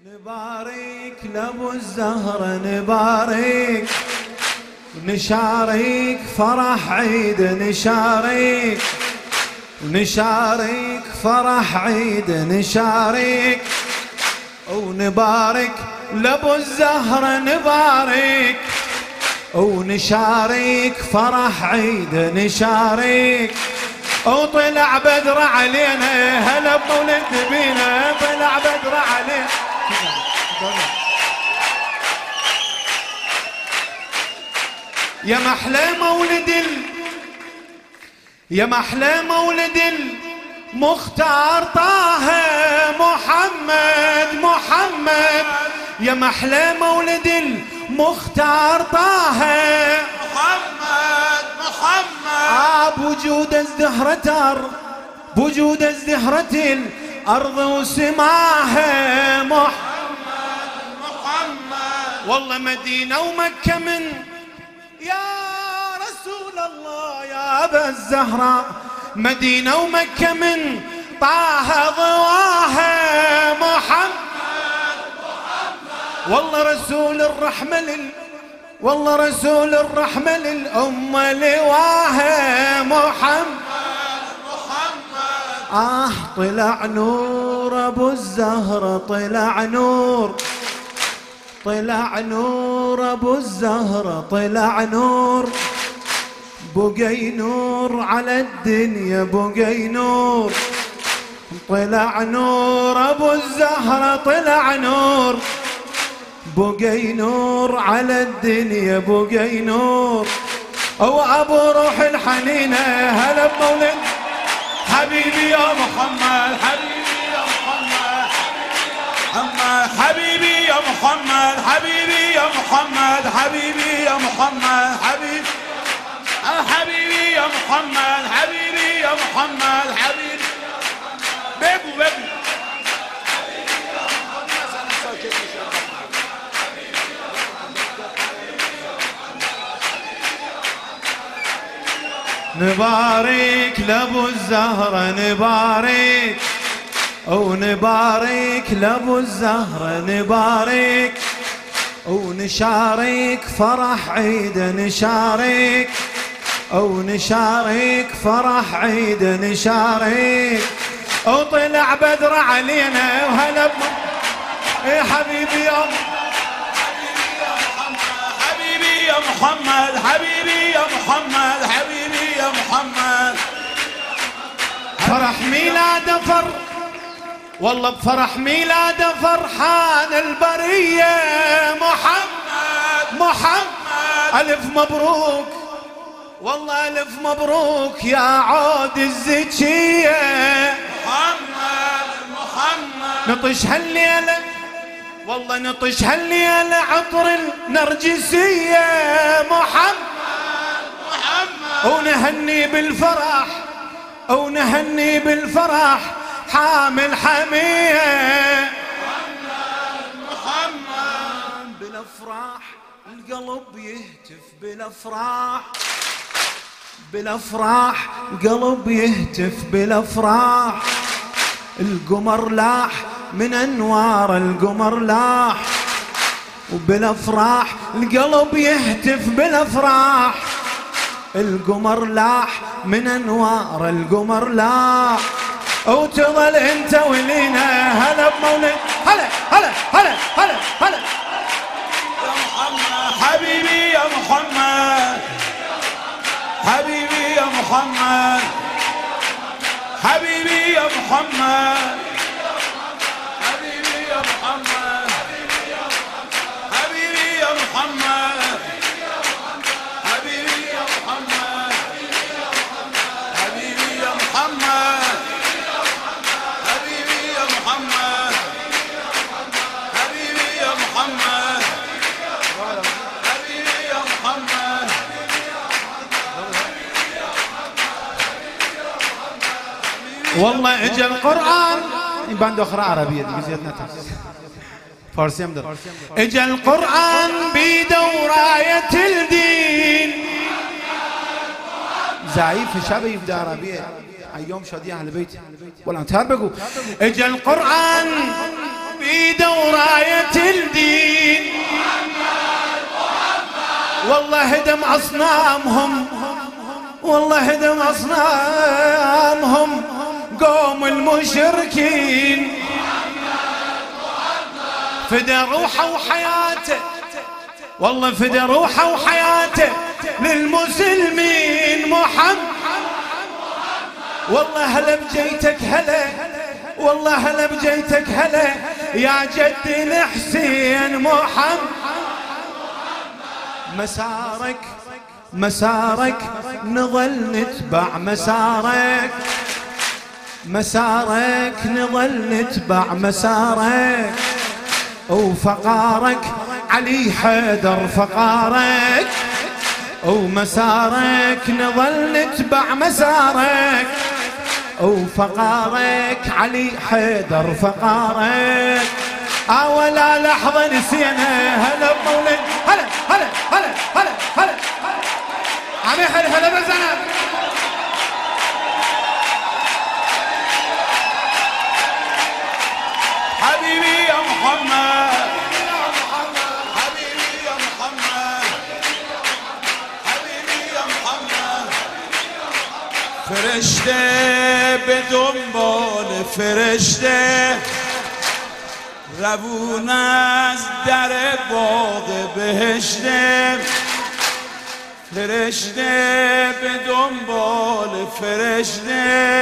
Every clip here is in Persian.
نبارك لابو الزهرة نبارك ونشارك فرح عيد نشارك فرح عيد نشارك ونبارك لابو الزهرة نبارك ونشارك فرح عيد نشارك وطلع بدر علينا هلا بمولد نبينا طلع بدر علينا يا محلى مولد المختار طه محمد يا محلى مولد المختار طه محمد بوجود ازدهرة الأرض وسماها محمد والله مدينة ومكة من يا رسول الله يا أبا الزهراء مدينة ومكة من طه ضواها محمد والله رسول الرحمة للأمة لواها محمد طلع نور أبو الزهرة طلع نور أبو الزهرة طلع نور بقي نور على الدنيا بقي نور طلع نور أبو الزهرة طلع نور بقي نور على الدنيا بقي نور وأبو روح الحنينة هلا بمولد حبيبي يا محمد حبيبي يا محمد حبيبي يا محمد حبيبي يا محمد حبيبي يا محمد حبيبي يا محمد حبيبي بيبو نبارك لابو الزهرة نبارك لابو الزهرة نبارك ونشارك فرح عيد نشارك فرح عيد نشارك وطلع بدر علينا وهلا يا حبيبي يا محمد حبيبي يا محمد فرح ميلاده والله بفرح ميلاده فرحان البرية محمد ألف مبروك والله ألف مبروك يا عود الزكية محمد نطش هالليلة والله نطش هالليلة عطر النرجسية محمد ونهني بالفرح حامل حمية محمد بالافراح القلب يهتف بالافراح القلب يهتف بالافراح القمر لاح من انوار القمر لاح وبالافراح القلب يهتف بالافراح القمر لاح من انوار القمر لاح وتظل انت ولينا هلا بمولد هلا يا محمد حبيبي يا محمد حبيبي يا محمد حبيبي يا محمد حبيبي يا محمد حبيبي يا محمد حبيبي يا محمد حبيبي يا محمد حبيبي يا محمد حبيبي يا محمد حبيبي يا محمد والله اجى القرآن باند اخرى عربية فارسي هم در اجى القرآن بيده وراية الدين زعيف شبه يبدا عربية يوم شادية أهل البيت ولا انتهار بقوا اجى القرآن بيده وراية الدين. والله هدم أصنامهم، والله هدم أصنامهم قوم المشركين. فدى روحه وحياته، والله فدى روحه وحياته للمسلمين محمد. والله هلا بجيتك هلا، والله هلا بجيتك هلا يا جدي الحسين محمد. مسارك مسارك نظل نتبع مسارك، مسارك نظل نتبع مسارك، وفقارك علي حيدر فقارك، ومسارك نظل نتبع مسارك، وفقارك علي حيدر فقارك. ولا لحظة نسينا هلا بمولد. هلا هلا هلا هلا هلا عمي هلا هلا بزنا. حبيبي يا محمد، حبيبي يا محمد، حبيبي يا محمد. فرشته به دنبال فرشته روون از در باغ بهشته. فرشته به دنبال فرشته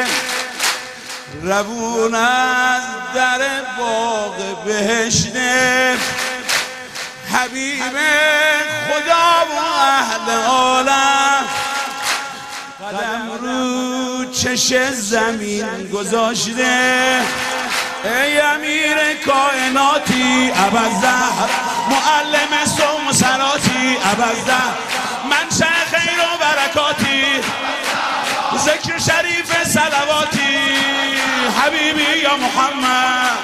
روون از در باغ بهشته. حبیب خدا و اهل عالم قدم رو چش زمین گذاشته. ای امیر کائناتی ابوالزهر معلم صوم و صلاتی ابوالزهر منشأ خیر و برکاتی ذکر شریف صلواتی. حبیبی یا محمد،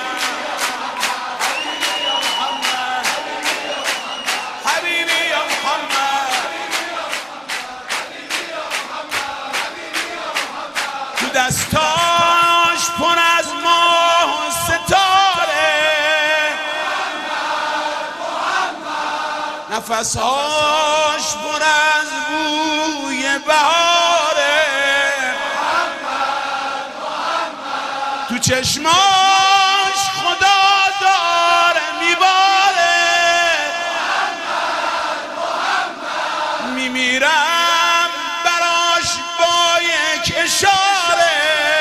حبیبی یا محمد، تو دستاش پر از ماه و ستاره، نفسهاش پر از بوی بهاره، تو چشماش خدا داره میباره. میمیرم براش با یک اشاره،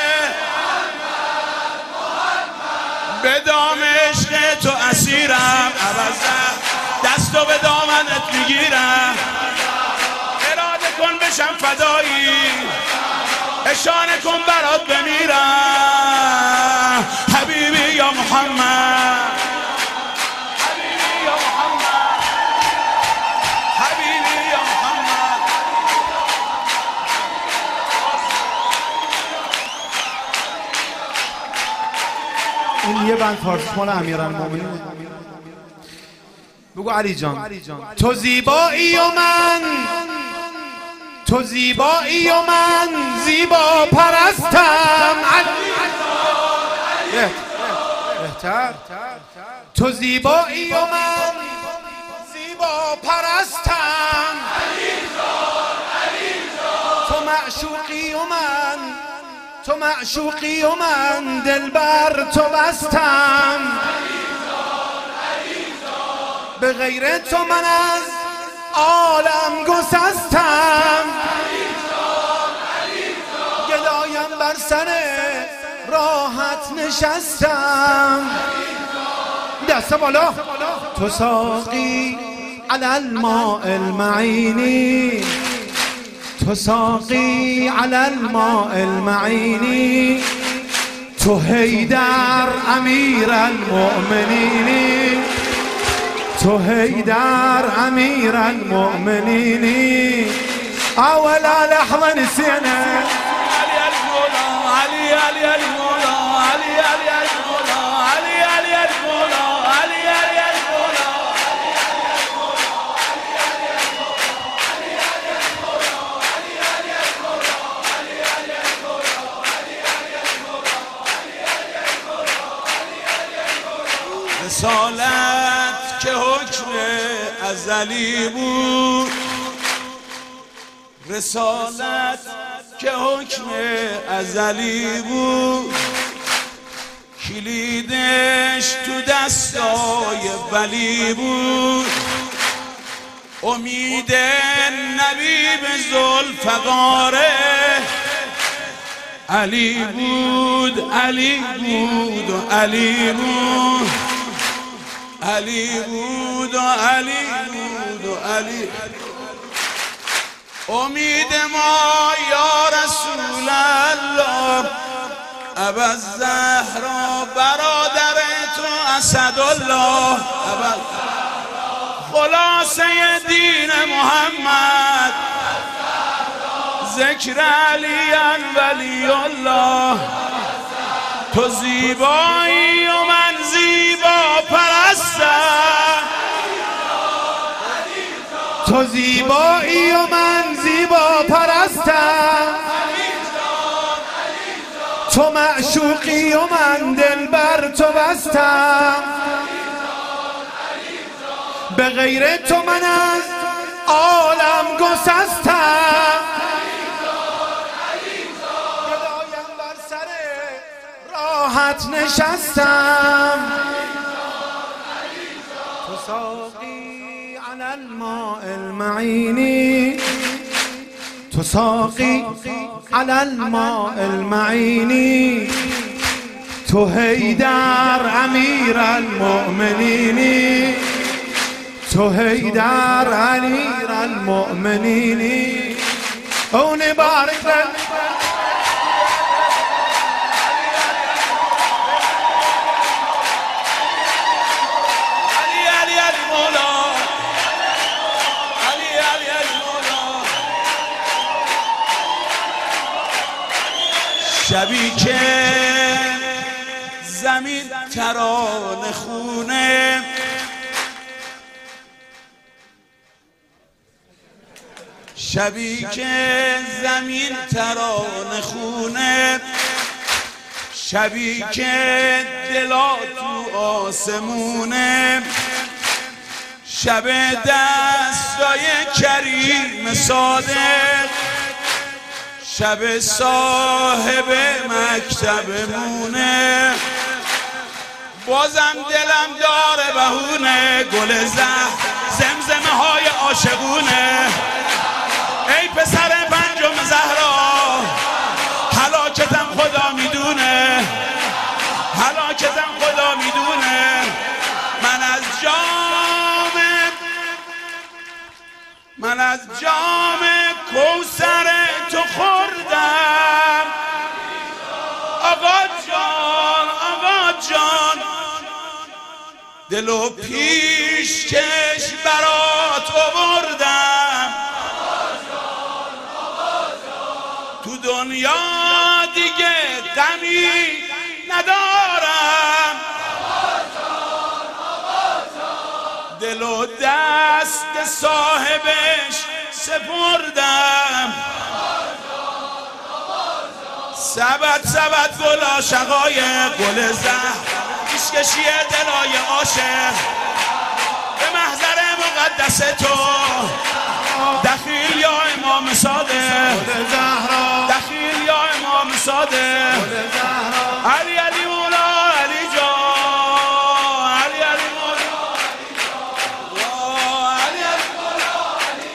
به دام عشق تو اسیرم ابوالزهر دستو به دامنت میگیرم. اراده کن بشم فدایی، اشانه کن برات بمیرم. حبیبی یا محمد، حبیبی یا محمد، حبیبی یا محمد. این یه بند فارسی مال امیرالمومنین. بگو علی جان. تو زیبایی و من، تو زیبایی و من زیبا پرستم. بهتر. تو زیبایی و من زیبا پرستم. تو معشوقی و من، تو معشوقی و من دلبر تو بستم. به غیر تو من از عالم گسستم. گدایم بر سر راحت نشستم. دست بالا. تو ساقی علی الماء المعینی، تو ساقی علی الماء المعینی. تو حیدر امیر المؤمنینی، تو حیدر امیر المؤمنینی. اولا لحظه نسينا علي المولى، علي علي المولى، علي علي المولى، علي علي المولى، علي علي المولى. رسالت که حکم ازلی بود، رسالت که حکم ازلی بود، کلیدش تو دستای ولی بود. امید نبی به ذوالفقاره علی بود، علی بود و علی بود، علی بود و علی بود و علی. امید ما یا رسول الله ابوالزهرا برادر تو اسدالله، خلاصه دین محمد ذکر علی ولی الله. تو زیبایی و من زیبا پرستم، تو زیبایی و من زیبا پرستم، تو معشوقی و من دل بر تو بستم، به غیر تو من از عالم گسستم، گدایم بر سر راحت نشستم. تو ساقی علی الماء المعینی، تو ساقی علی الماء المعینی، تو حیدر امیر المؤمنینی، تو حیدر امیر المؤمنینی. اون بارک لك علی علی علی مولا، علی علی علی مولا. شبی که زمین ترانه خونه، شبی که زمین ترانه خونه، شبی که دلا تو آسمونه، شب دستای کریم صادق، شب صاحب مکتبمونه. بازم دلم داره بهونه، گل زمزمه های عاشقونه. ای پسر پنجم زهرا هلاکتم خدا میدونه، هلاکتم خدا میدونه. من از جام کوثر تو خوردم، آقا جان آقا جان. دل و پیشکش برات آوردم، تو دنیا دیگه غمی ندارم. دل و دست صاحبش سپردم، سبد گل عاشقای گل زهر، پیشکشی دلای عاشق به محضر مقدس تو. دخیل یا امام صادق، دخیل یا امام صادق. علی علی مولا علی جان، علی علی مولا علی علی مولا علی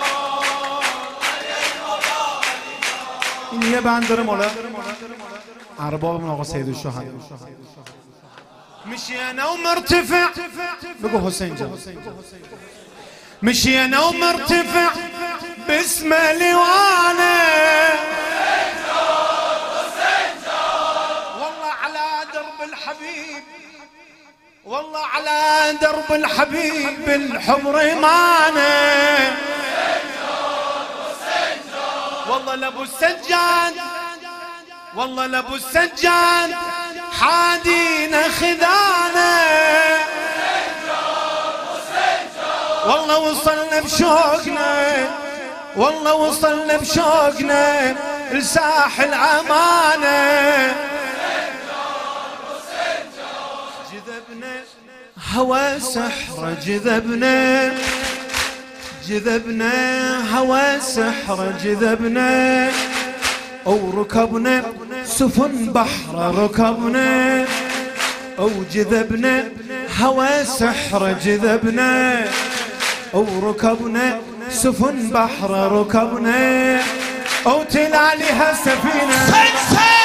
جان. این یه بند داره مولا ارباب آقا سید الشهدا. مشينا ومرتفع، بقوا حسين جان. مشينا ومرتفع باسم لوانا، والله على درب الحبيب، والله على درب الحبيب بالحمر مانا. والله لابو السجاد، والله لابو السجاد حادينا خذانا. والله وصلنا بشوقنا، والله وصلنا بشوقنا لساحل عمانة. جذبنا هوى سحر جذبنا هوى سحر جذبنا وركبنا سفن بحر ركبنا أو جذبنا هوى سحر جذبنا وركبنا سفن بحر ركبنا أو تلاليها سفينة